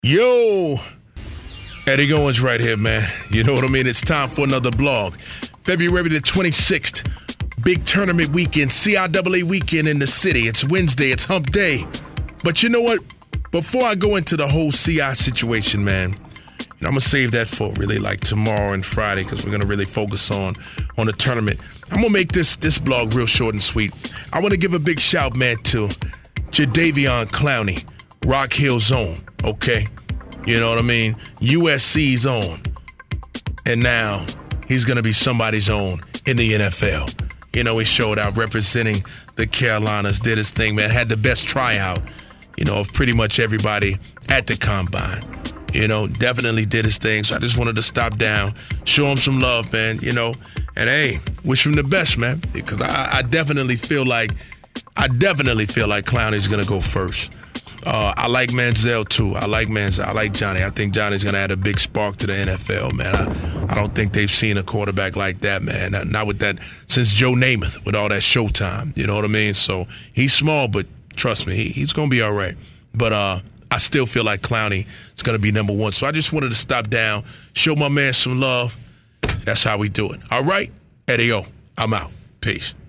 Yo, Eddie Goins right here, man. You know what I mean? It's time for another blog. February the 26th, big tournament weekend, CIAA weekend in the city. It's Wednesday, it's hump day. But you know what? Before I go into the whole CI situation, man, I'm going to save that for really like tomorrow and Friday because we're going to really focus on the tournament. I'm going to make this blog real short and sweet. I want to give a big shout, man, to Jadeveon Clowney, Rock Hill Zone, okay? You know what I mean? USC's own. And now he's going to be somebody's own in the NFL. You know, he showed out representing the Carolinas, did his thing, man. Had the best tryout, of pretty much everybody at the Combine. Definitely did his thing. So I just wanted to stop down, show him some love, man, and hey, wish him the best, man. Because I definitely feel like Clowney's going to go first. I like Manziel, too. I like Johnny. I think Johnny's going to add a big spark to the NFL, man. I don't think they've seen a quarterback like that, man. Not with that, since Joe Namath, with all that Showtime. You know what I mean? So he's small, but trust me, he's going to be all right. But I still feel like Clowney is going to be number one. So I just wanted to stop down, show my man some love. That's how we do it. All right? Eddie O, I'm out. Peace.